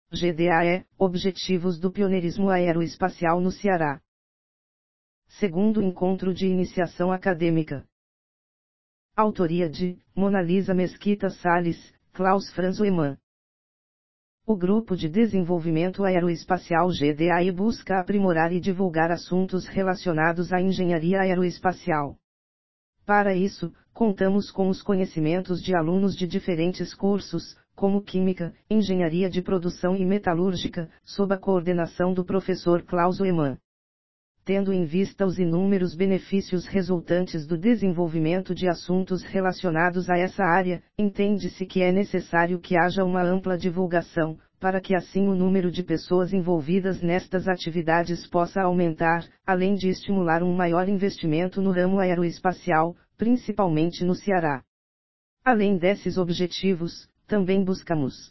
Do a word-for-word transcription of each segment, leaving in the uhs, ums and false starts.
G D A E, Objetivos do Pioneirismo Aeroespacial no Ceará. Segundo encontro de iniciação acadêmica. Autoria de Mona Lisa Mesquita Salles, Klaus Franz Lehmann. O Grupo de Desenvolvimento Aeroespacial G D A E busca aprimorar e divulgar assuntos relacionados à engenharia aeroespacial. Para isso, contamos com os conhecimentos de alunos de diferentes cursos, como Química, Engenharia de Produção e Metalúrgica, sob a coordenação do professor Klaus Lehmann. Tendo em vista os inúmeros benefícios resultantes do desenvolvimento de assuntos relacionados a essa área, entende-se que é necessário que haja uma ampla divulgação, para que assim o número de pessoas envolvidas nestas atividades possa aumentar, além de estimular um maior investimento no ramo aeroespacial, principalmente no Ceará. Além desses objetivos, também buscamos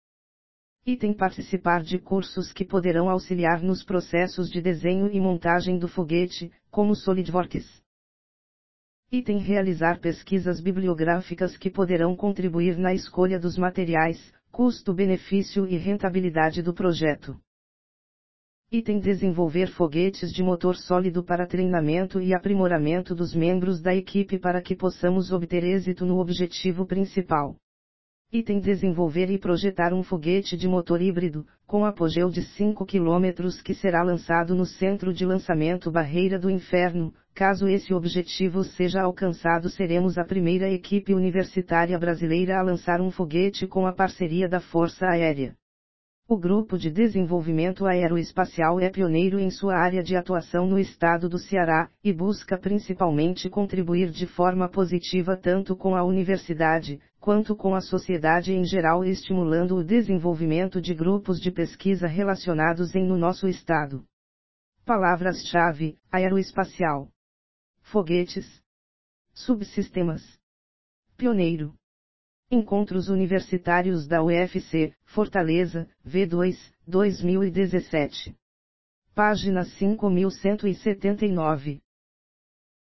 Item participar de cursos que poderão auxiliar nos processos de desenho e montagem do foguete, como SolidWorks. Item realizar pesquisas bibliográficas que poderão contribuir na escolha dos materiais, custo-benefício e rentabilidade do projeto. Item desenvolver foguetes de motor sólido para treinamento e aprimoramento dos membros da equipe para que possamos obter êxito no objetivo principal. Item desenvolver e projetar um foguete de motor híbrido, com apogeu de cinco quilômetros que será lançado no Centro de Lançamento Barreira do Inferno. Caso esse objetivo seja alcançado, seremos a primeira equipe universitária brasileira a lançar um foguete com a parceria da Força Aérea. O Grupo de Desenvolvimento Aeroespacial é pioneiro em sua área de atuação no estado do Ceará, e busca principalmente contribuir de forma positiva tanto com a universidade, quanto com a sociedade em geral, estimulando o desenvolvimento de grupos de pesquisa relacionados em no nosso estado. Palavras-chave: aeroespacial, foguetes, subsistemas, pioneiro. Encontros Universitários da U F C, Fortaleza, V dois, dois mil e dezessete. Página cinco mil cento e setenta e nove.